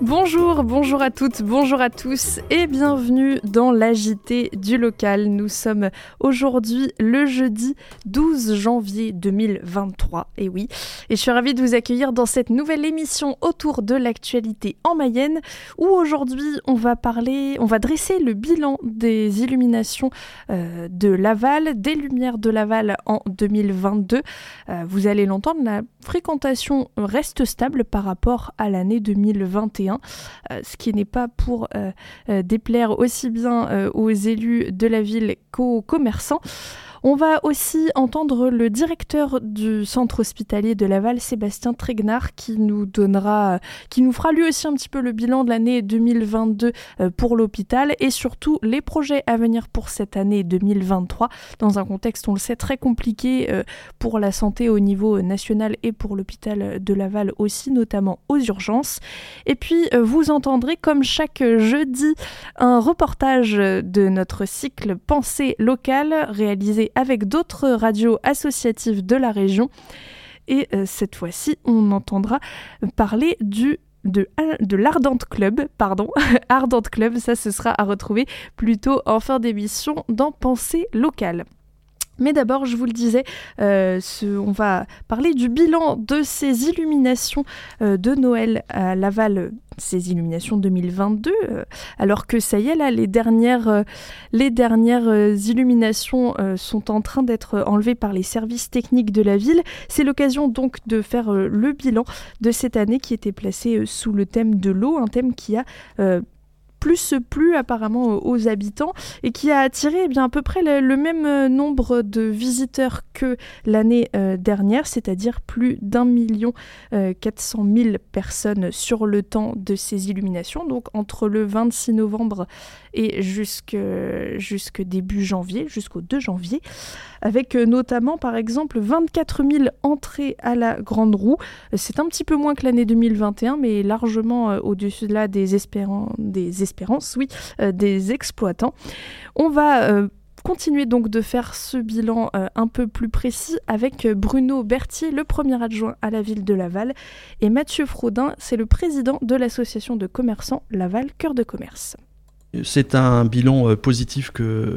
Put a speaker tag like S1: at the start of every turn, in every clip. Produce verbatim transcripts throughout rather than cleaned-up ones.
S1: Bonjour, bonjour à toutes, bonjour à tous et bienvenue dans l'A J T du local. Nous sommes aujourd'hui le jeudi douze janvier deux mille vingt-trois, et oui, et je suis ravie de vous accueillir dans cette nouvelle émission autour de l'actualité en Mayenne où aujourd'hui on va parler, on va dresser le bilan des illuminations euh, de Laval, des Lumières de Laval en deux mille vingt-deux. Euh, vous allez l'entendre, la fréquentation reste stable par rapport à l'année deux mille vingt et un. Euh, ce qui n'est pas pour euh, euh, déplaire aussi bien euh, aux élus de la ville qu'aux commerçants. On va aussi entendre le directeur du centre hospitalier de Laval, Sébastien Tréguenard, qui nous donnera, qui nous fera lui aussi un petit peu le bilan de l'année deux mille vingt-deux pour l'hôpital et surtout les projets à venir pour cette année deux mille vingt-trois, dans un contexte, on le sait, très compliqué pour la santé au niveau national et pour l'hôpital de Laval aussi, notamment aux urgences. Et puis, vous entendrez, comme chaque jeudi, un reportage de notre cycle Pensée locale, réalisé avec d'autres radios associatives de la région. Et euh, cette fois-ci, on entendra parler du de, de l'Ardente Club, pardon, Ardente Club, ça ce sera à retrouver plutôt en fin d'émission dans Pensée locale. Mais d'abord, je vous le disais, euh, ce, on va parler du bilan de ces illuminations euh, de Noël à Laval, ces illuminations deux mille vingt-deux, euh, alors que ça y est, là, les dernières, euh, les dernières euh, illuminations euh, sont en train d'être enlevées par les services techniques de la ville. C'est l'occasion donc de faire euh, le bilan de cette année qui était placée euh, sous le thème de l'eau, un thème qui a... Euh, plus plu apparemment aux habitants et qui a attiré eh bien, à peu près le, le même nombre de visiteurs que l'année euh, dernière, c'est-à-dire plus d'un million euh, quatre cent mille personnes sur le temps de ces illuminations, donc entre le vingt-six novembre et jusque, jusque début janvier, jusqu'au deux janvier, avec euh, notamment par exemple vingt-quatre mille entrées à la Grande Roue. C'est un petit peu moins que l'année deux mille vingt et un, mais largement euh, au-dessus de là des, espéran- des espérances, oui, euh, des exploitants. On va euh, continuer donc de faire ce bilan euh, un peu plus précis avec Bruno Berthier, le premier adjoint à la ville de Laval, et Mathieu Fraudin, c'est le président de l'association de commerçants Laval Cœur de Commerce.
S2: C'est un bilan positif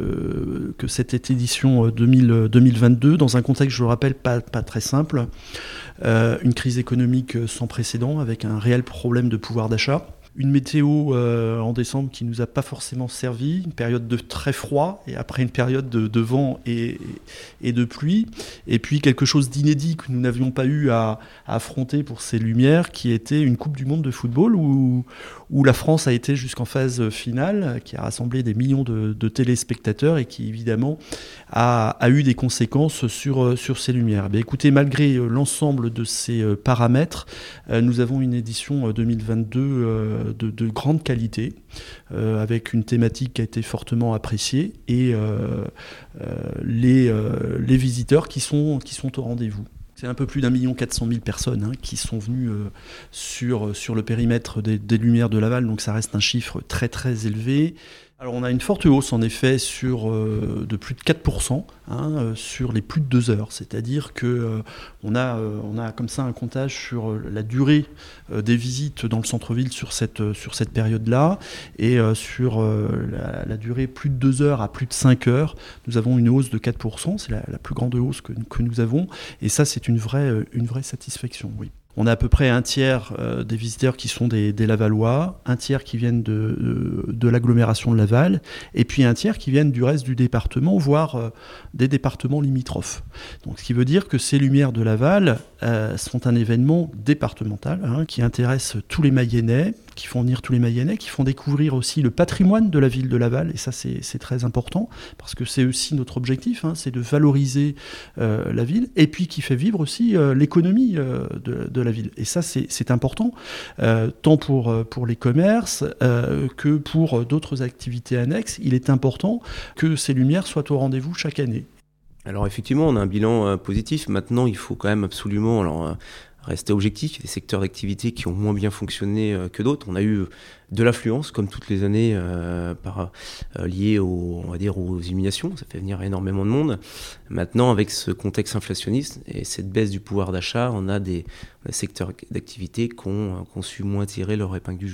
S2: que, que cette édition deux mille, deux mille vingt-deux, dans un contexte, je le rappelle, pas, pas très simple. Euh, une crise économique sans précédent, avec un réel problème de pouvoir d'achat. Une météo euh, en décembre qui ne nous a pas forcément servi, une période de très froid, et après une période de, de vent et, et de pluie. Et puis quelque chose d'inédit que nous n'avions pas eu à, à affronter pour ces Lumières, qui était une Coupe du Monde de football, où, où la France a été jusqu'en phase finale, qui a rassemblé des millions de, de téléspectateurs et qui évidemment a, a eu des conséquences sur, sur ces Lumières. Bien, écoutez, malgré l'ensemble de ces paramètres, euh, nous avons une édition deux mille vingt-deux euh, De, de grande qualité, euh, avec une thématique qui a été fortement appréciée et euh, euh, les, euh, les visiteurs qui sont, qui sont au rendez-vous. C'est un peu plus d'un million quatre cent mille personnes hein, qui sont venues euh, sur, sur le périmètre des, des Lumières de Laval, donc ça reste un chiffre très très élevé. Alors on a une forte hausse en effet sur, euh, de plus de quatre pour cent hein, euh, sur les plus de deux heures, c'est-à-dire qu'on euh, a, euh, on a comme ça un comptage sur euh, la durée euh, des visites dans le centre-ville sur cette, euh, sur cette période-là, et euh, sur euh, la, la durée plus de deux heures à plus de cinq heures, nous avons une hausse de quatre pour cent, c'est la, la plus grande hausse que, que nous avons, et ça c'est une vraie, une vraie satisfaction, oui. On a à peu près un tiers euh, des visiteurs qui sont des, des Lavallois, un tiers qui viennent de, de, de l'agglomération de Laval, et puis un tiers qui viennent du reste du département, voire euh, des départements limitrophes. Donc, ce qui veut dire que ces Lumières de Laval euh, sont un événement départemental hein, qui intéresse tous les Mayennais, qui font venir tous les Mayennais, qui font découvrir aussi le patrimoine de la ville de Laval, et ça c'est, c'est très important, parce que c'est aussi notre objectif, hein, c'est de valoriser euh, la ville, et puis qui fait vivre aussi euh, l'économie euh, de, de la ville. Et ça c'est, c'est important, euh, tant pour, pour les commerces euh, que pour d'autres activités annexes. Il est important que ces Lumières soient au rendez-vous chaque année.
S3: Alors effectivement, on a un bilan euh, positif. Maintenant, il faut quand même absolument... Alors, euh, rester objectif, il y a des secteurs d'activité qui ont moins bien fonctionné euh, que d'autres. On a eu de l'affluence, comme toutes les années, euh, par, euh, liée aux, on va dire, aux illuminations. Ça fait venir énormément de monde. Maintenant, avec ce contexte inflationniste et cette baisse du pouvoir d'achat, on a des, des secteurs d'activité qui ont, qui ont su moins tirer leur épingle du jeu.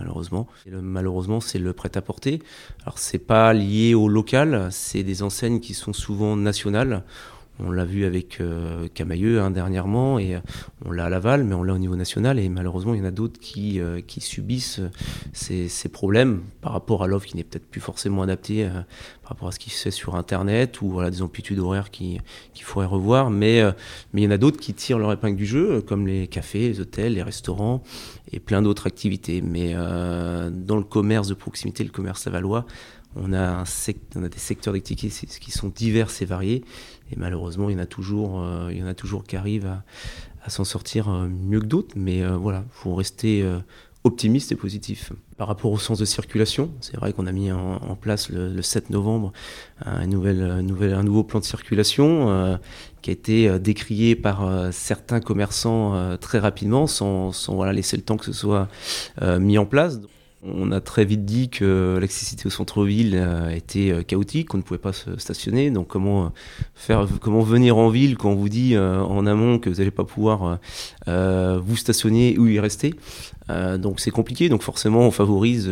S3: malheureusement. Et le, malheureusement, c'est le prêt-à-porter. Alors, c'est pas lié au local, c'est des enseignes qui sont souvent nationales. On l'a vu avec euh, Camaïeu hein, dernièrement, et euh, on l'a à Laval, mais on l'a au niveau national, et malheureusement, il y en a d'autres qui, euh, qui subissent euh, ces, ces problèmes par rapport à l'offre qui n'est peut-être plus forcément adaptée euh, par rapport à ce qui se fait sur Internet, ou voilà, des amplitudes horaires qui, qu'il faudrait revoir, mais, euh, mais il y en a d'autres qui tirent leur épingle du jeu, comme les cafés, les hôtels, les restaurants, et plein d'autres activités. Mais euh, dans le commerce de proximité, le commerce lavallois, on a, un sect- on a des secteurs d'activité qui sont divers et variés, et malheureusement, il y en a toujours, euh, il y en a toujours qui arrivent à, à s'en sortir euh, mieux que d'autres, mais euh, voilà, il faut rester euh, optimiste et positif. Par rapport au sens de circulation, c'est vrai qu'on a mis en, en place le, le sept novembre un, nouvel, un, nouvel, un nouveau plan de circulation euh, qui a été euh, décrié par euh, certains commerçants euh, très rapidement, sans, sans voilà, laisser le temps que ce soit euh, mis en place. On a très vite dit que l'accessibilité au centre-ville était chaotique, qu'on ne pouvait pas se stationner. Donc comment faire, comment venir en ville quand on vous dit euh, en amont que vous n'allez pas pouvoir euh, vous stationner ou y rester. Euh, donc c'est compliqué. Donc forcément on favorise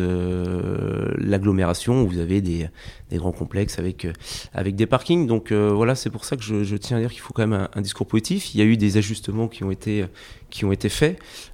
S3: euh, l'agglomération où vous avez des, des grands complexes avec, avec des parkings. Donc euh, voilà, c'est pour ça que je, je tiens à dire qu'il faut quand même un, un discours positif. Il y a eu des ajustements qui ont été, qui ont été faits.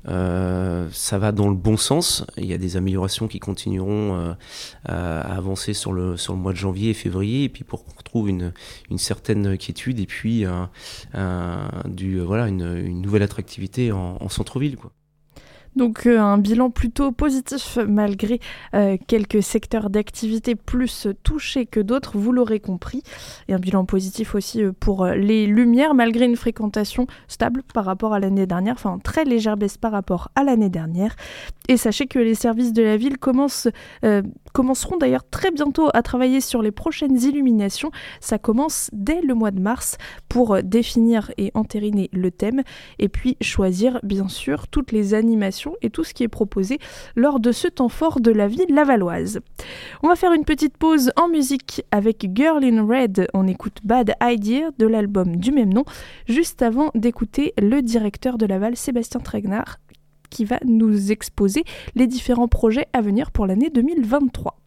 S3: Euh, ça va dans le bon sens. Il y a des améliorations qui continueront euh, à, à avancer sur le, sur le mois de janvier et février, et puis pour qu'on retrouve une, une certaine quiétude et puis un, un, du, voilà, une, une nouvelle attractivité en, en centre-ville, quoi.
S1: Donc euh, un bilan plutôt positif malgré euh, quelques secteurs d'activité plus touchés que d'autres, vous l'aurez compris. Et un bilan positif aussi euh, pour les lumières malgré une fréquentation stable par rapport à l'année dernière, enfin très légère baisse par rapport à l'année dernière. Et sachez que les services de la ville commencent, euh, commenceront d'ailleurs très bientôt à travailler sur les prochaines illuminations. Ça commence dès le mois de mars pour définir et entériner le thème et puis choisir bien sûr toutes les animations et tout ce qui est proposé lors de ce temps fort de la vie lavalloise. On va faire une petite pause en musique avec Girl in Red. On écoute Bad Idea de l'album du même nom, juste avant d'écouter le directeur de Laval, Sébastien Tragnard, qui va nous exposer les différents projets à venir pour l'année deux mille vingt-trois.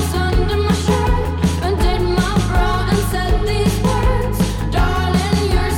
S4: Your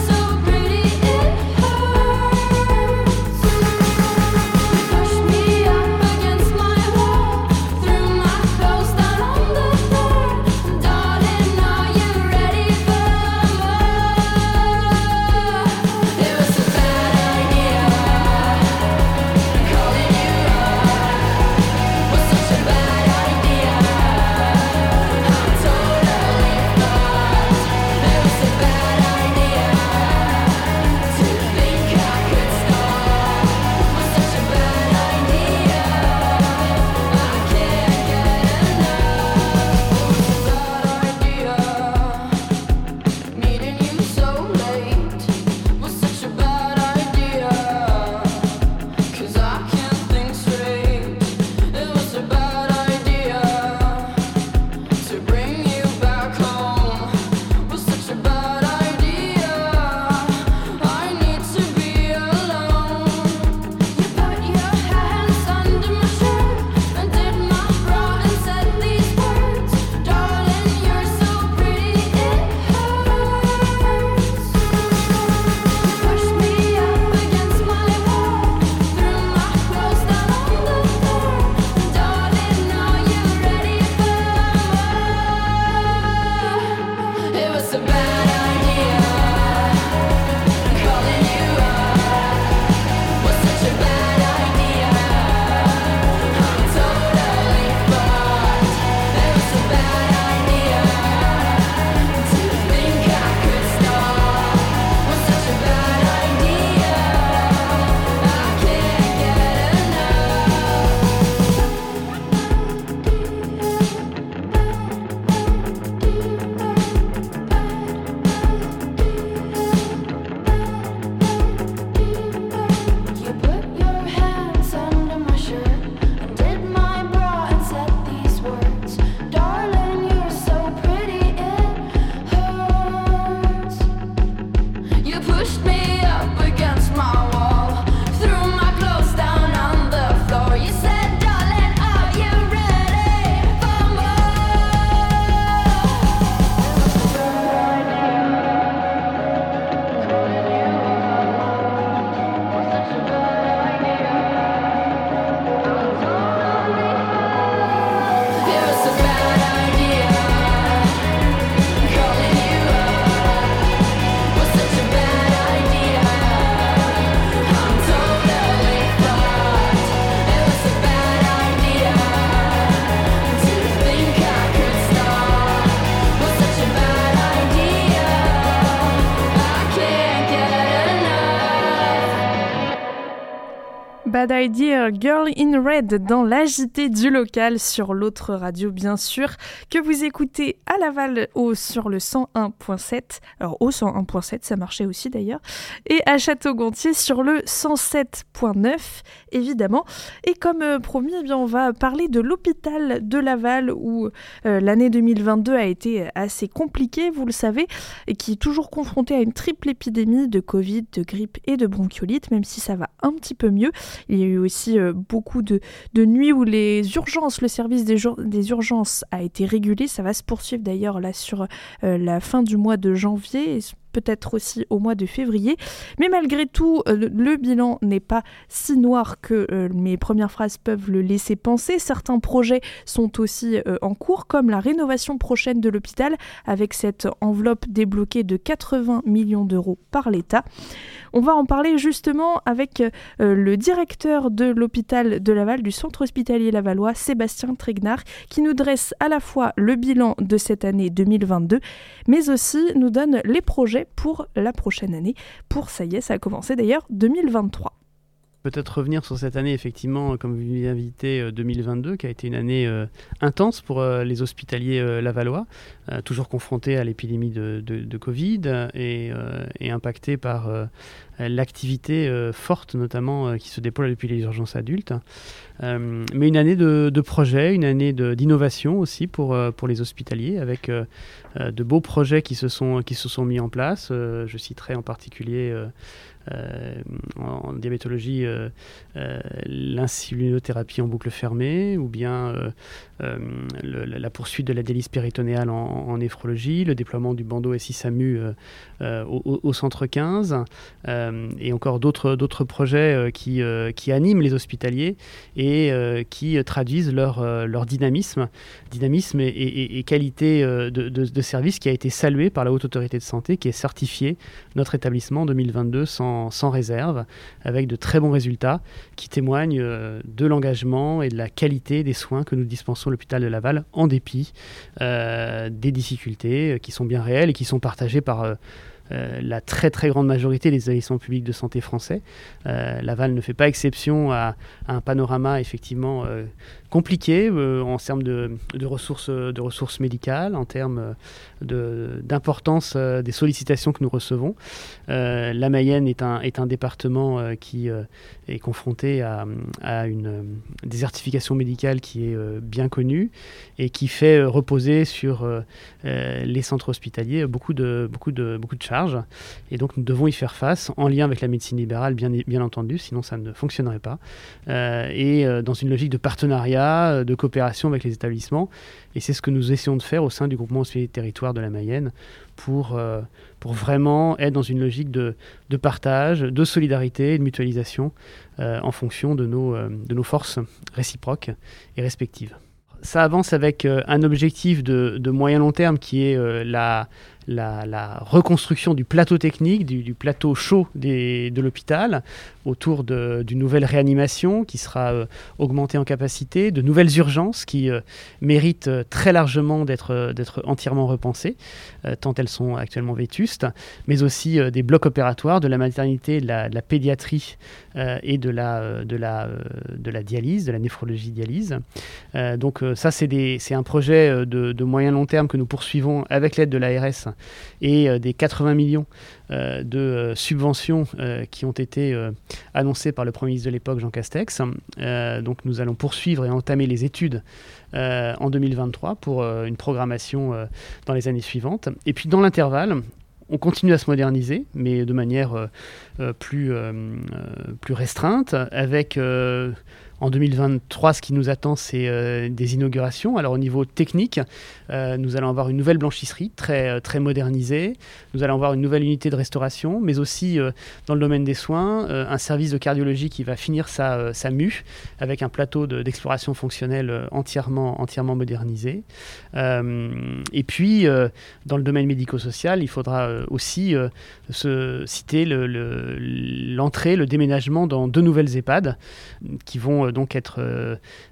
S1: Bad Idea, Girl in Red dans l'A J T du local sur l'autre radio bien sûr, que vous écoutez à Laval au, sur le cent un virgule sept, alors au cent un virgule sept ça marchait aussi d'ailleurs, et à Château-Gontier sur le cent sept virgule neuf évidemment. Et comme euh, promis, eh bien, on va parler de l'hôpital de Laval où euh, l'année deux mille vingt-deux a été assez compliquée, vous le savez, et qui est toujours confronté à une triple épidémie de Covid, de grippe et de bronchiolite, même si ça va un petit peu mieux. Il y a eu aussi euh, beaucoup de, de nuits où les urgences, le service des, jour- des urgences a été régulé. Ça va se poursuivre d'ailleurs là sur euh, la fin du mois de janvier, et peut-être aussi au mois de février. Mais malgré tout, euh, le bilan n'est pas si noir que euh, mes premières phrases peuvent le laisser penser. Certains projets sont aussi euh, en cours, comme la rénovation prochaine de l'hôpital, avec cette enveloppe débloquée de quatre-vingts millions d'euros par l'État. On va en parler justement avec euh, le directeur de l'hôpital de Laval, du centre hospitalier lavallois, Sébastien Trégnard, qui nous dresse à la fois le bilan de cette année deux mille vingt-deux, mais aussi nous donne les projets pour la prochaine année. Pour, ça y est, ça a commencé d'ailleurs deux mille vingt-trois.
S4: Peut-être revenir sur cette année, effectivement, comme vous l'avez invité, euh, deux mille vingt-deux, qui a été une année euh, intense pour euh, les hospitaliers euh, lavallois, euh, toujours confrontés à l'épidémie de, de, de Covid et, euh, et impactés par euh, l'activité euh, forte, notamment, euh, qui se déploie depuis les urgences adultes. Euh, mais une année de, de projets, une année de, d'innovation aussi pour, euh, pour les hospitaliers, avec euh, euh, de beaux projets qui se sont, qui se sont mis en place. Euh, je citerai en particulier euh, euh, en, en diabétologie euh, euh, l'insulinothérapie en boucle fermée, ou bien euh, euh, le, la poursuite de la dialyse péritonéale en, en néphrologie, le déploiement du bandeau S I SAMU euh, euh, au, au centre quinze, euh, et encore d'autres, d'autres projets euh, qui, euh, qui animent les hospitaliers et euh, qui euh, traduisent leur, euh, leur dynamisme, dynamisme et, et, et qualité euh, de, de, de service qui a été salué par la Haute Autorité de Santé, qui est certifié notre établissement deux mille vingt-deux sans, sans réserve, avec de très bons résultats qui témoignent euh, de l'engagement et de la qualité des soins que nous dispensons à l'hôpital de Laval, en dépit euh, des difficultés euh, qui sont bien réelles et qui sont partagées par euh, Euh, la très très grande majorité des établissements publics de santé français. Euh, Laval ne fait pas exception à, à un panorama effectivement euh, compliqué euh, en termes de, de, ressources, de ressources médicales, en termes de, d'importance euh, des sollicitations que nous recevons. Euh, la Mayenne est un, est un département euh, qui euh, est confronté à, à une euh, désertification médicale qui est euh, bien connue et qui fait euh, reposer sur euh, euh, les centres hospitaliers beaucoup de, beaucoup de, beaucoup de charges. Et donc nous devons y faire face en lien avec la médecine libérale, bien, bien entendu, sinon ça ne fonctionnerait pas. Euh, et euh, dans une logique de partenariat, de coopération avec les établissements. Et c'est ce que nous essayons de faire au sein du groupement hospitalier de territoire de la Mayenne pour, euh, pour vraiment être dans une logique de, de partage, de solidarité et de mutualisation euh, en fonction de nos, euh, de nos forces réciproques et respectives. Ça avance avec euh, un objectif de, de moyen long terme qui est euh, la, la, la reconstruction du plateau technique, du, du plateau chaud des, de l'hôpital, autour de, d'une nouvelle réanimation qui sera euh, augmentée en capacité, de nouvelles urgences qui euh, méritent euh, très largement d'être, euh, d'être entièrement repensées, euh, tant elles sont actuellement vétustes, mais aussi euh, des blocs opératoires, de la maternité, de la, de la pédiatrie euh, et de la, euh, de, la, euh, de la dialyse, de la néphrologie dialyse. Euh, donc euh, ça, c'est, des, c'est un projet euh, de, de moyen long terme que nous poursuivons avec l'aide de l'A R S et euh, des quatre-vingts millions euh, de euh, subventions euh, qui ont été euh, annoncées par le Premier ministre de l'époque, Jean Castex. Euh, donc nous allons poursuivre et entamer les études euh, en deux mille vingt-trois pour euh, une programmation euh, dans les années suivantes. Et puis dans l'intervalle, on continue à se moderniser, mais de manière euh, euh, plus, euh, plus restreinte, avec... Euh, En deux mille vingt-trois, ce qui nous attend, c'est euh, des inaugurations. Alors au niveau technique, euh, nous allons avoir une nouvelle blanchisserie très, très modernisée. Nous allons avoir une nouvelle unité de restauration, mais aussi euh, dans le domaine des soins, euh, un service de cardiologie qui va finir sa, euh, sa mue avec un plateau de, d'exploration fonctionnelle euh, entièrement, entièrement modernisé. Euh, et puis, euh, dans le domaine médico-social, il faudra euh, aussi euh, se citer le, le, l'entrée, le déménagement dans deux nouvelles EHPAD qui vont donc être euh,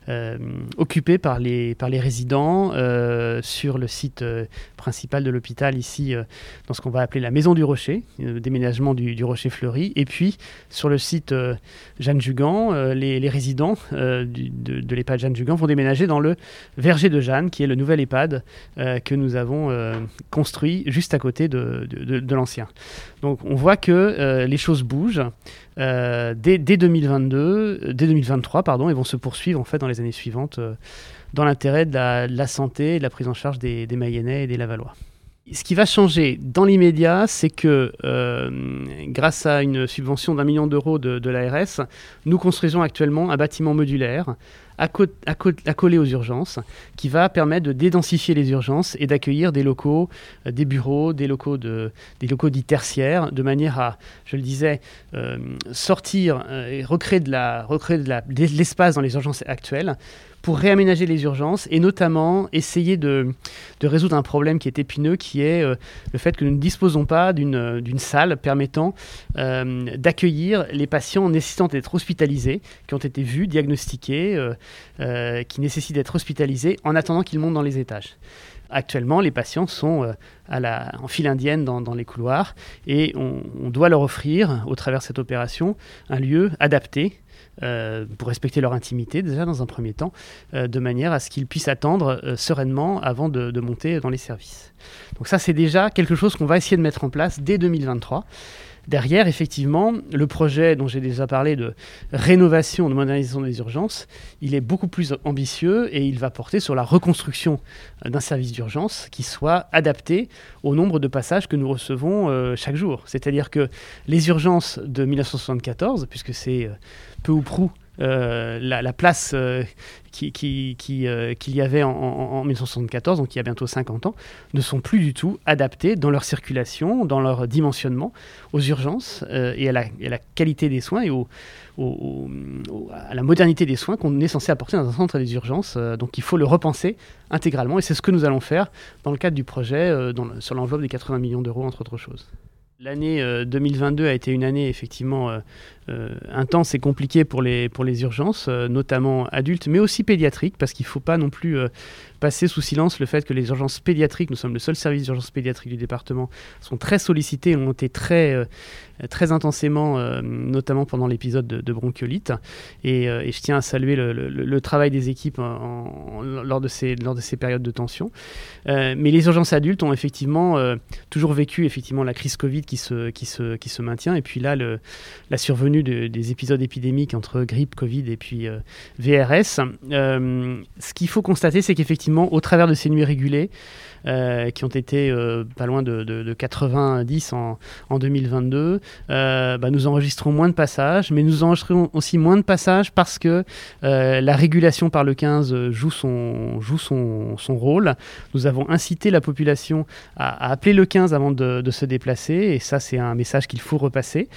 S4: euh, occupés par les, par les résidents euh, sur le site euh, principal de l'hôpital, ici, euh, dans ce qu'on va appeler la Maison du Rocher, euh, déménagement du, du Rocher Fleuri. Et puis, sur le site euh, Jeanne Jugan, euh, les, les résidents euh, du, de, de l'EHPAD Jeanne Jugan vont déménager dans le Verger de Jeanne, qui est le nouvel EHPAD euh, que nous avons euh, construit juste à côté de, de, de, de l'ancien. Donc, on voit que euh, les choses bougent. Euh, dès, dès deux mille vingt-deux, dès deux mille vingt-trois, pardon, et vont se poursuivre en fait dans les années suivantes euh, dans l'intérêt de la, de la santé et de la prise en charge des, des Mayennais et des Lavallois. Ce qui va changer dans l'immédiat, c'est que euh, grâce à une subvention d'un million d'euros de, de l'A R S, nous construisons actuellement un bâtiment modulaire Acco- acco- accolé aux urgences, qui va permettre de dédensifier les urgences et d'accueillir des locaux, euh, des bureaux, des locaux, de, des locaux dits tertiaires, de manière à, je le disais, euh, sortir euh, et recréer, de, la, recréer de, la, de l'espace dans les urgences actuelles pour réaménager les urgences et notamment essayer de, de résoudre un problème qui est épineux, qui est euh, le fait que nous ne disposons pas d'une, d'une salle permettant euh, d'accueillir les patients nécessitant d'être hospitalisés, qui ont été vus, diagnostiqués, euh, euh, qui nécessitent d'être hospitalisés en attendant qu'ils montent dans les étages. Actuellement, les patients sont euh, à la, en file indienne dans, dans les couloirs et on, on doit leur offrir, au travers de cette opération, un lieu adapté Euh, pour respecter leur intimité déjà dans un premier temps, euh, de manière à ce qu'ils puissent attendre euh, sereinement avant de, de monter dans les services. Donc ça, c'est déjà quelque chose qu'on va essayer de mettre en place dès deux mille vingt-trois. Derrière, effectivement, le projet dont j'ai déjà parlé de rénovation, de modernisation des urgences, il est beaucoup plus ambitieux et il va porter sur la reconstruction d'un service d'urgence qui soit adapté au nombre de passages que nous recevons euh, chaque jour. C'est-à-dire que les urgences de dix-neuf cent soixante-quatorze, puisque c'est euh, peu ou prou Euh, la, la place euh, qui, qui, qui, euh, qu'il y avait en, en, en dix-neuf cent soixante-quatorze, donc il y a bientôt cinquante ans, ne sont plus du tout adaptées dans leur circulation, dans leur dimensionnement, aux urgences euh, et, à la, et à la qualité des soins et au, au, au, à la modernité des soins qu'on est censé apporter dans un centre des urgences. Euh, donc il faut le repenser intégralement et c'est ce que nous allons faire dans le cadre du projet euh, dans le, sur l'enveloppe des quatre-vingts millions d'euros, entre autres choses. L'année euh, deux mille vingt-deux a été une année effectivement euh, euh, intense et compliquée pour les, pour les urgences, euh, notamment adultes, mais aussi pédiatriques, parce qu'il ne faut pas non plus euh, passer sous silence le fait que les urgences pédiatriques, nous sommes le seul service d'urgence pédiatrique du département, sont très sollicités et ont été très, euh, très intensément, euh, notamment pendant l'épisode de, de bronchiolite. Et, euh, et je tiens à saluer le, le, le travail des équipes en, en, lors, de ces, lors de ces périodes de tension. Euh, mais les urgences adultes ont effectivement euh, toujours vécu effectivement la crise Covid qui se, qui se, qui se maintient. Et puis là, le, la survenue de, des épisodes épidémiques entre grippe, Covid et puis euh, V R S. Euh, ce qu'il faut constater, c'est qu'effectivement, au travers de ces nuits régulées, euh, qui ont été euh, pas loin de, de, de quatre-vingt-dix en, en deux mille vingt-deux, euh, bah, nous enregistrons moins de passages, mais nous enregistrons aussi moins de passages parce que euh, la régulation par le quinze joue son, joue son, son rôle. Nous avons incité la population à, à appeler le quinze avant de, de se déplacer, et ça, c'est un message qu'il faut repasser.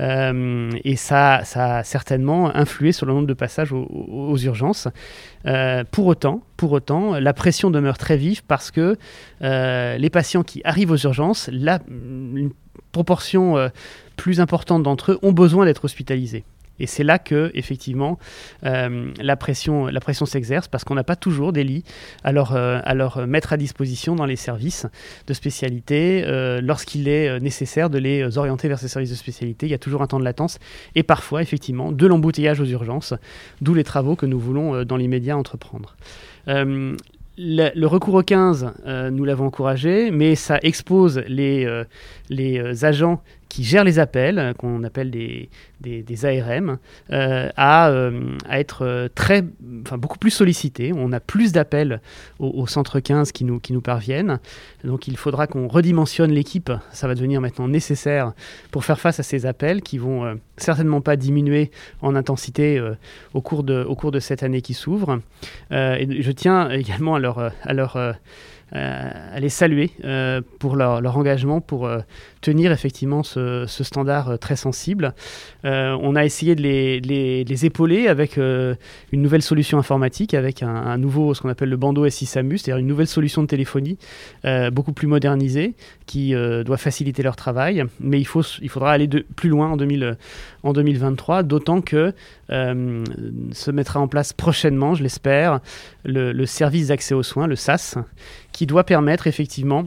S4: Euh, et ça, ça a certainement influé sur le nombre de passages aux, aux urgences. Euh, pour autant, pour autant, la pression demeure très vive parce que euh, les patients qui arrivent aux urgences, la, une proportion euh, plus importante d'entre eux ont besoin d'être hospitalisés. Et c'est là que, effectivement, euh, la pression, la pression s'exerce parce qu'on n'a pas toujours des lits à leur, euh, à leur mettre à disposition dans les services de spécialité. Euh, lorsqu'il est nécessaire de les orienter vers ces services de spécialité, il y a toujours un temps de latence et parfois, effectivement, de l'embouteillage aux urgences, d'où les travaux que nous voulons, euh, dans l'immédiat, entreprendre. Euh, Le, le recours au quinze, euh, nous l'avons encouragé, mais ça expose les, euh, les euh, agents qui gèrent les appels, euh, qu'on appelle des, des, des A R M, euh, à, euh, à être euh, très, enfin, beaucoup plus sollicités. On a plus d'appels au, au centre quinze qui nous, qui nous parviennent. Donc il faudra qu'on redimensionne l'équipe. Ça va devenir maintenant nécessaire pour faire face à ces appels qui vont euh, certainement pas diminuer en intensité euh, au, cours de, au cours de cette année qui s'ouvre. Euh, et je tiens également à leur, à leur, euh, à les saluer euh, pour leur, leur engagement, pour euh, tenir effectivement ce, ce standard euh, très sensible. Euh, on a essayé de les, de les, de les épauler avec euh, une nouvelle solution informatique, avec un, un nouveau, ce qu'on appelle le bandeau S I SAMU, c'est-à-dire une nouvelle solution de téléphonie euh, beaucoup plus modernisée, qui euh, doit faciliter leur travail. Mais il, faut, il faudra aller de, plus loin en, deux mille, en deux mille vingt-trois, d'autant que euh, se mettra en place prochainement, je l'espère, le, le service d'accès aux soins, le S A S, qui doit permettre effectivement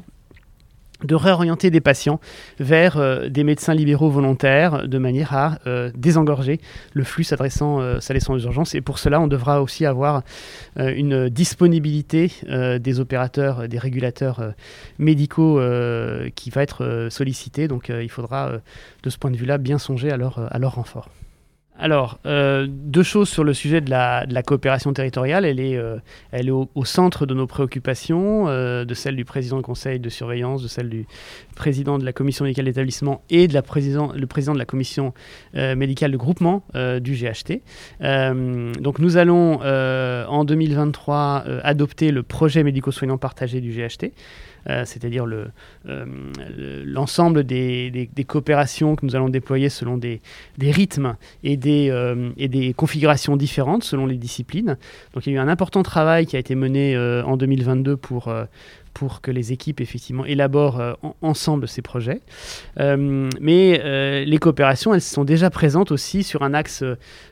S4: de réorienter des patients vers euh, des médecins libéraux volontaires de manière à euh, désengorger le flux s'adressant, euh, s'adressant aux urgences. Et pour cela, on devra aussi avoir euh, une disponibilité euh, des opérateurs, des régulateurs euh, médicaux euh, qui va être euh, sollicitée. Donc euh, il faudra, euh, de ce point de vue-là, bien songer à leur, à leur renfort. Alors, euh, deux choses sur le sujet de la, de la coopération territoriale. Elle est, euh, elle est au, au centre de nos préoccupations, euh, de celle du président du conseil de surveillance, de celle du président de la commission médicale d'établissement et de la président, le président de la commission euh, médicale de groupement euh, du G H T. Euh, donc, nous allons euh, en deux mille vingt-trois euh, adopter le projet médico-soignant partagé du G H T. Euh, c'est-à-dire le, euh, l'ensemble des, des, des coopérations que nous allons déployer selon des, des rythmes et des, euh, et des configurations différentes selon les disciplines. Donc il y a eu un important travail qui a été mené euh, en deux mille vingt-deux pour, euh, pour que les équipes effectivement élaborent euh, en, ensemble ces projets. Euh, mais euh, les coopérations, elles sont déjà présentes aussi sur un axe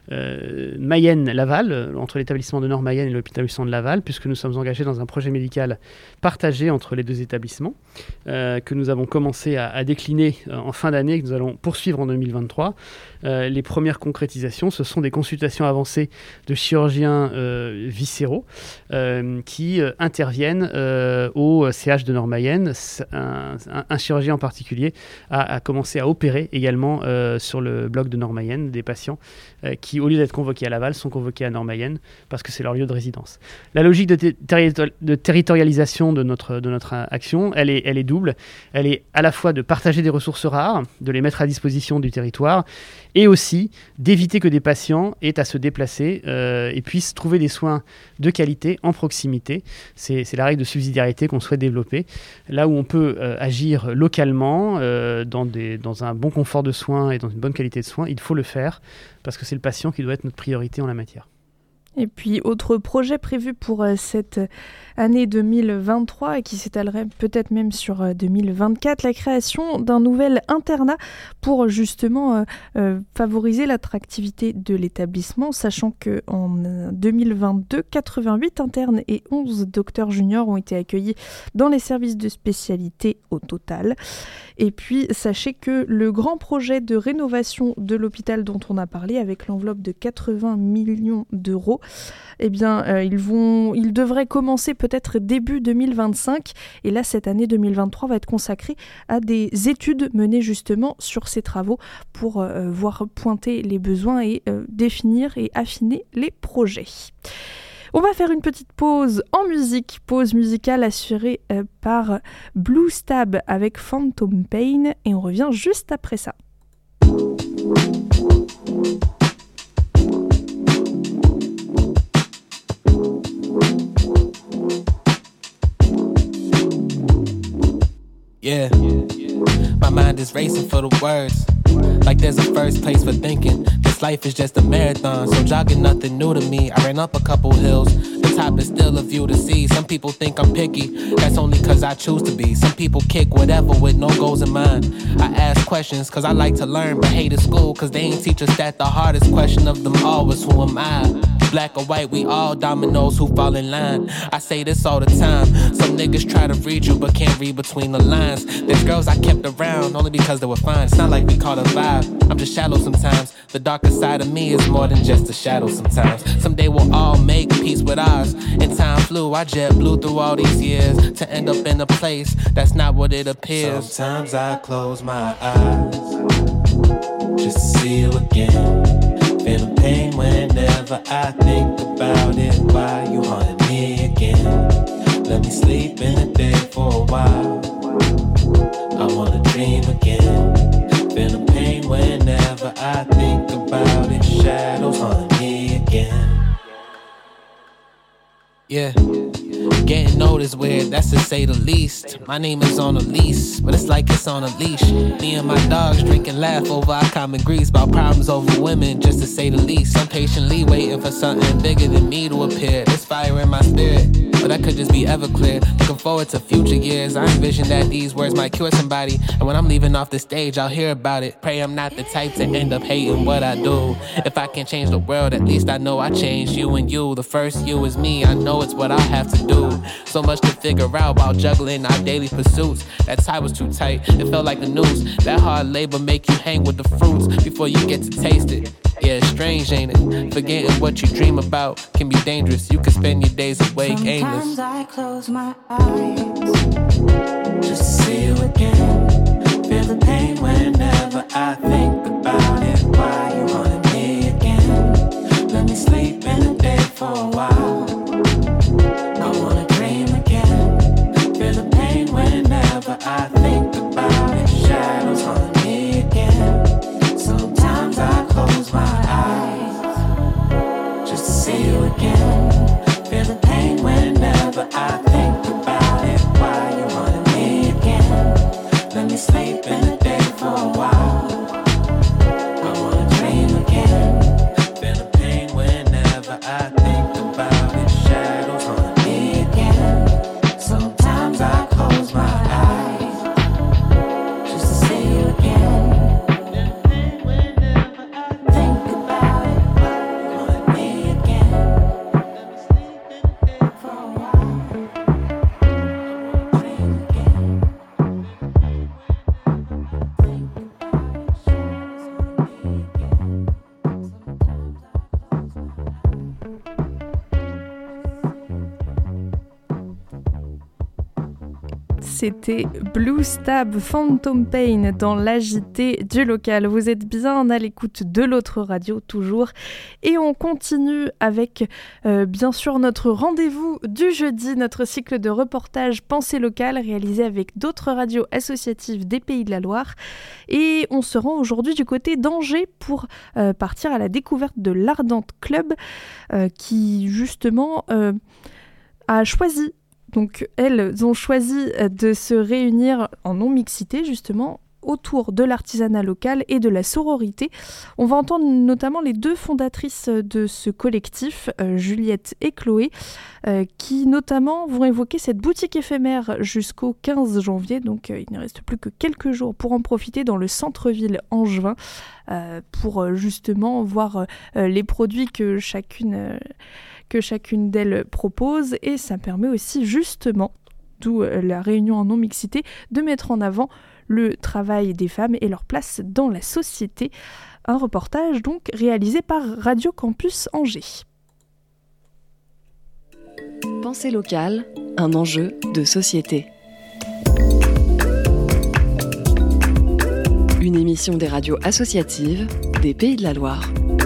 S4: euh, Mayenne-Laval, euh, entre l'établissement de Nord-Mayenne et l'établissement de Laval, puisque nous sommes engagés dans un projet médical partagé entre les deux établissements, euh, que nous avons commencé à, à décliner euh, en fin d'année et que nous allons poursuivre en deux mille vingt-trois. Euh, les premières concrétisations, ce sont des consultations avancées de chirurgiens euh, viscéraux euh, qui euh, interviennent euh, au C H de Nord-Mayenne. Un, un, un chirurgien en particulier a, a commencé à opérer également euh, sur le bloc de Nord-Mayenne des patients euh, qui, au lieu d'être convoqués à Laval, sont convoqués à Nord-Mayenne parce que c'est leur lieu de résidence. La logique de, terri- de territorialisation de notre, de notre action, elle est, elle est double. Elle est à la fois de partager des ressources rares, de les mettre à disposition du territoire, et aussi d'éviter que des patients aient à se déplacer euh, et puissent trouver des soins de qualité en proximité. C'est, c'est la règle de subsidiarité qu'on souhaite développer. Là où on peut euh, agir localement, euh, dans, des, dans un bon confort de soins et dans une bonne qualité de soins, il faut le faire parce que c'est le patient qui doit être notre priorité en la matière.
S1: Et puis, autre projet prévu pour euh, cette année deux mille vingt-trois et qui s'étalerait peut-être même sur euh, deux mille vingt-quatre, la création d'un nouvel internat pour justement euh, euh, favoriser l'attractivité de l'établissement, sachant qu'en euh, deux mille vingt-deux, quatre-vingt-huit internes et onze docteurs juniors ont été accueillis dans les services de spécialité au total. Et puis, sachez que le grand projet de rénovation de l'hôpital dont on a parlé, avec l'enveloppe de quatre-vingts millions d'euros, eh bien, euh, ils, vont, ils devraient commencer peut-être début deux mille vingt-cinq. Et là, cette année deux mille vingt-trois va être consacrée à des études menées justement sur ces travaux pour euh, voir pointer les besoins et euh, définir et affiner les projets. On va faire une petite pause en musique, pause musicale assurée euh, par Blue Stab avec Phantom Pain, et on revient juste après ça.
S5: Yeah, my mind is racing for the words. Like there's a first place for thinking. This life is just a marathon, so jogging nothing new to me. I ran up a couple hills, the top is still a view to see. Some people think I'm picky, that's only cause I choose to be. Some people kick whatever with no goals in mind. I ask questions cause I like to learn, but hate at school cause they ain't teach us that the hardest question of them all was who am I? Black or white, we all dominoes who fall in line. I say this all the time. Some niggas try to read you but can't read between the lines. There's girls I kept around only because they were fine. It's not like we caught a vibe, I'm just shallow sometimes. The darker side of me is more than just a shadow sometimes. Someday we'll all make peace with ours. And time flew, I jet blew through all these years to end up in a place that's not what it appears. Sometimes I close my eyes just to see you again. Feeling pain whenever I think about it. Why you haunting me again? Let me sleep in the day for a while. I wanna dream again. Feeling pain whenever I think about it. Shadows haunting me again. Yeah, getting old is is weird, that's to say the least. My name is on a lease, but it's like it's on a leash. Me and my dogs drink and laugh over our common griefs, about problems over women, just to say the least. I'm patiently waiting for something bigger than me to appear. There's fire in my spirit, but I could just be Everclear. Looking forward to future years, I envision that these words might cure somebody. And when I'm leaving off the stage, I'll hear about it. Pray I'm not the type to end up hating what I do. If I can change the world, at least I know I changed you and you. The first you is me, I know it's what I have to do. So much to figure out while juggling our daily pursuits. That tie was too tight, it felt like the noose. That hard labor make you hang with the fruits before you get to taste it. Yeah, it's strange, ain't it? Forgetting what you dream about can be dangerous. You can spend your days awake, aimless.
S6: Sometimes I close my eyes just to see you again. Feel the pain whenever I think about it. Why you wanted me again? Let me sleep in the day for a while. I wanna dream again. Feel the pain whenever I think about it. Shadows haunt me again. Sometimes I close my eyes just to see you again. Feel the pain whenever I think about it. Why you wanted me again? Let me sleep in the day for a while. I wanna dream again. Feel the pain whenever I think about it. Shadows haunt me again. Sometimes I close my eyes just to see you again. Think about it. Why you wanted me again? For a while. Dream again.
S1: C'était Blue Stab, Phantom Pain dans l'A J T du local. Vous êtes bien à l'écoute de l'autre radio toujours. Et on continue avec euh, bien sûr notre rendez-vous du jeudi, notre cycle de reportages Pensée locale réalisé avec d'autres radios associatives des Pays de la Loire. Et on se rend aujourd'hui du côté d'Angers pour euh, partir à la découverte de l'Ardente Club euh, qui justement euh, a choisi Donc, elles ont choisi de se réunir en non-mixité, justement, autour de l'artisanat local et de la sororité. On va entendre notamment les deux fondatrices de ce collectif, euh, Juliette et Chloé, euh, qui notamment vont évoquer cette boutique éphémère jusqu'au quinze janvier. Donc, euh, il ne reste plus que quelques jours pour en profiter dans le centre-ville angevin, euh, pour euh, justement voir euh, les produits que chacune... Euh, que chacune d'elles propose, et ça permet aussi justement, d'où la réunion en non-mixité, de mettre en avant le travail des femmes et leur place dans la société. Un reportage donc réalisé par Radio Campus Angers.
S7: Pensée locale, un enjeu de société. Une émission des radios associatives des Pays de la Loire.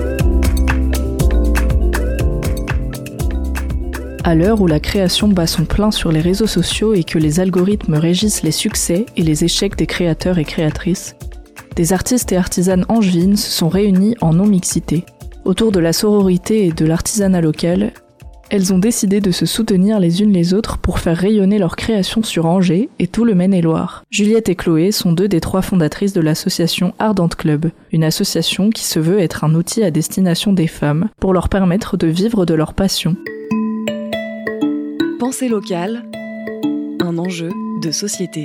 S8: À l'heure où la création bat son plein sur les réseaux sociaux et que les algorithmes régissent les succès et les échecs des créateurs et créatrices, des artistes et artisanes angevines se sont réunis en non-mixité. Autour de la sororité et de l'artisanat local, elles ont décidé de se soutenir les unes les autres pour faire rayonner leur création sur Angers et tout le Maine-et-Loire. Juliette et Chloé sont deux des trois fondatrices de l'association Ardente Club, une association qui se veut être un outil à destination des femmes pour leur permettre de vivre de leur passion.
S7: Pensée locale, un enjeu de société.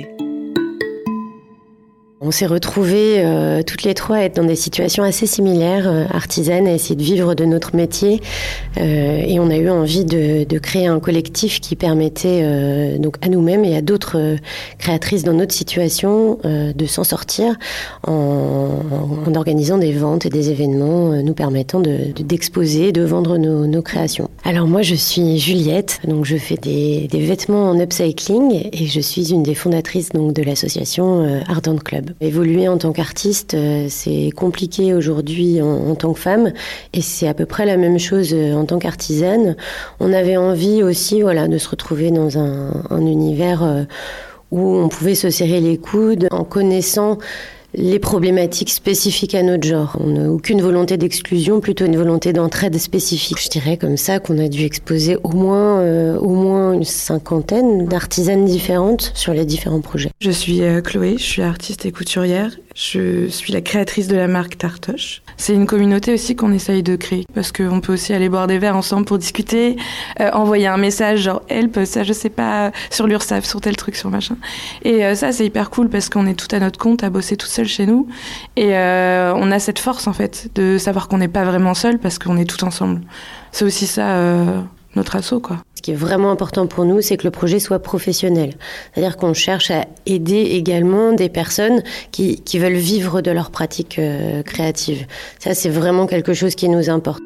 S9: On s'est retrouvées euh, toutes les trois à être dans des situations assez similaires, euh, artisanes, à essayer de vivre de notre métier. Euh, et on a eu envie de, de créer un collectif qui permettait euh, donc à nous-mêmes et à d'autres euh, créatrices dans notre situation euh, de s'en sortir en, en organisant des ventes et des événements euh, nous permettant de, de, d'exposer, de vendre nos, nos créations. Alors moi, je suis Juliette, donc je fais des, des vêtements en upcycling et je suis une des fondatrices donc, de l'association euh, Ardente Club. Évoluer en tant qu'artiste, euh, c'est compliqué aujourd'hui en, en tant que femme et c'est à peu près la même chose euh, en tant qu'artisane. On avait envie aussi voilà, de se retrouver dans un, un univers euh, où on pouvait se serrer les coudes en connaissant les problématiques spécifiques à notre genre. On n'a aucune volonté d'exclusion, plutôt une volonté d'entraide spécifique. Je dirais comme ça qu'on a dû exposer au moins, euh, au moins une cinquantaine d'artisanes différentes sur les différents projets.
S10: Je suis euh, Chloé, je suis artiste et couturière. Je suis la créatrice de la marque Tartoche. C'est une communauté aussi qu'on essaye de créer parce qu'on peut aussi aller boire des verres ensemble pour discuter, euh, envoyer un message genre help, ça je sais pas, sur l'URSSAF, sur tel truc, sur machin. Et euh, ça c'est hyper cool parce qu'on est tout à notre compte à bosser toute seule chez nous et euh, on a cette force en fait de savoir qu'on n'est pas vraiment seul parce qu'on est tout ensemble. C'est aussi ça euh, notre asso quoi.
S9: Ce qui est vraiment important pour nous, c'est que le projet soit professionnel. C'est-à-dire qu'on cherche à aider également des personnes qui, qui veulent vivre de leur pratique euh, créative. Ça, c'est vraiment quelque chose qui nous importe.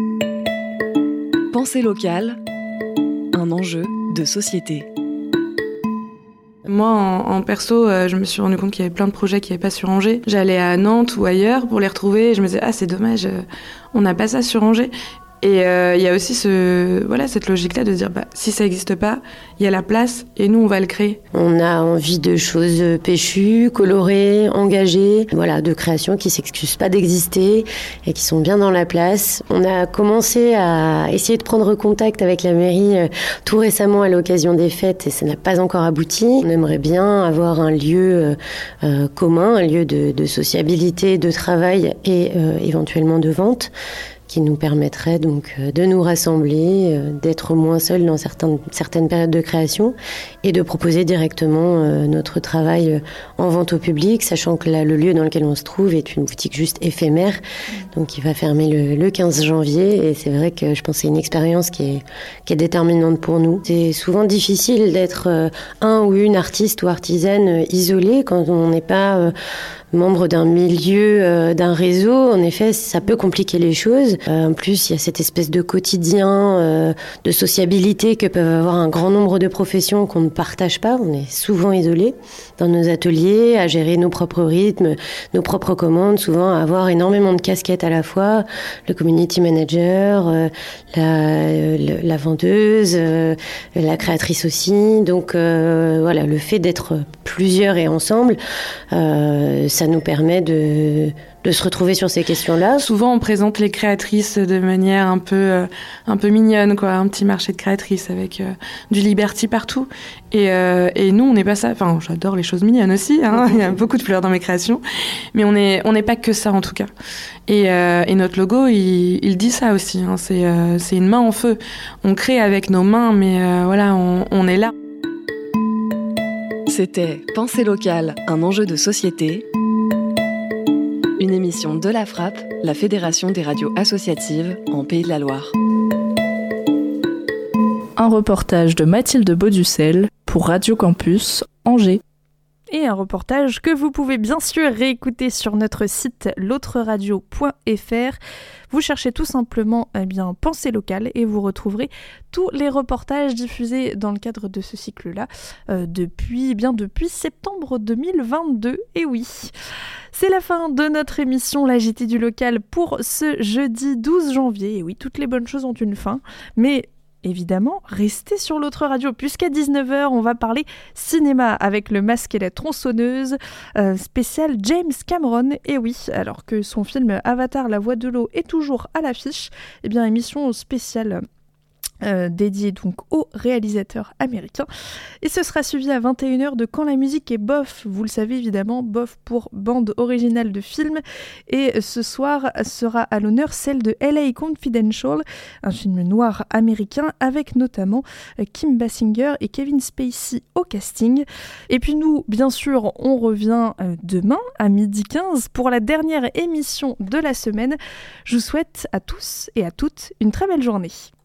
S7: Pensée locale, un enjeu de société.
S10: Moi, en, en perso, euh, je me suis rendu compte qu'il y avait plein de projets qui n'avaient pas sur Angers. J'allais à Nantes ou ailleurs pour les retrouver et je me disais « Ah, c'est dommage, euh, on n'a pas ça sur Angers ». Et il euh, y a aussi ce, voilà, cette logique-là de dire bah, si ça n'existe pas, il y a la place et nous, on va le créer.
S9: On a envie de choses péchues, colorées, engagées, voilà, de créations qui ne s'excusent pas d'exister et qui sont bien dans la place. On a commencé à essayer de prendre contact avec la mairie euh, tout récemment à l'occasion des fêtes et ça n'a pas encore abouti. On aimerait bien avoir un lieu euh, commun, un lieu de, de sociabilité, de travail et euh, éventuellement de vente, qui nous permettrait donc de nous rassembler, d'être moins seuls dans certaines, certaines périodes de création et de proposer directement notre travail en vente au public, sachant que là, le lieu dans lequel on se trouve est une boutique juste éphémère, donc il va fermer le, le quinze janvier et c'est vrai que je pense que c'est une expérience qui est, qui est déterminante pour nous. C'est souvent difficile d'être un ou une artiste ou artisane isolée quand on n'est pas membre d'un milieu, euh, d'un réseau. En effet, ça peut compliquer les choses. Euh, en plus, il y a cette espèce de quotidien, euh, de sociabilité que peuvent avoir un grand nombre de professions qu'on ne partage pas. On est souvent isolés dans nos ateliers, à gérer nos propres rythmes, nos propres commandes, souvent à avoir énormément de casquettes à la fois. Le community manager, euh, la, euh, la vendeuse, euh, la créatrice aussi. Donc euh, voilà, le fait d'être plusieurs et ensemble, euh, ça nous permet de, de se retrouver sur ces questions-là.
S10: Souvent, on présente les créatrices de manière un peu, euh, un peu mignonne, quoi, un petit marché de créatrices avec euh, du Liberty partout. Et, euh, et nous, on n'est pas ça. Enfin, j'adore les choses mignonnes aussi. Hein, il y a beaucoup de fleurs dans mes créations, mais on n'est on n'est pas que ça en tout cas. Et, euh, et notre logo, il, il dit ça aussi. Hein, c'est, euh, c'est une main en feu. On crée avec nos mains, mais euh, voilà, on, on est là.
S7: C'était Pensée locale, un enjeu de société. Une émission de la Frappe, la Fédération des radios associatives en Pays de la Loire.
S8: Un reportage de Mathilde Bauducel pour Radio Campus Angers.
S1: Et un reportage que vous pouvez bien sûr réécouter sur notre site l'autre radio point f r. Vous cherchez tout simplement eh bien, Pensée locale et vous retrouverez tous les reportages diffusés dans le cadre de ce cycle-là euh, depuis, eh bien, depuis septembre deux mille vingt-deux. Et oui, c'est la fin de notre émission La J T du local pour ce jeudi douze janvier. Et oui, toutes les bonnes choses ont une fin, mais évidemment, restez sur l'autre radio, puisqu'à dix-neuf heures, on va parler cinéma avec Le Masque et la tronçonneuse, euh, spécial James Cameron. Et oui, alors que son film Avatar, la voix de l'eau est toujours à l'affiche, eh bien, émission spéciale Euh, dédié donc au réalisateur américain. Et ce sera suivi à vingt et une heures de Quand la musique est bof. Vous le savez évidemment, bof pour bande originale de film. Et ce soir sera à l'honneur celle de L A Confidential, un film noir américain avec notamment Kim Basinger et Kevin Spacey au casting. Et puis nous, bien sûr, on revient demain à midi quinze pour la dernière émission de la semaine. Je vous souhaite à tous et à toutes une très belle journée.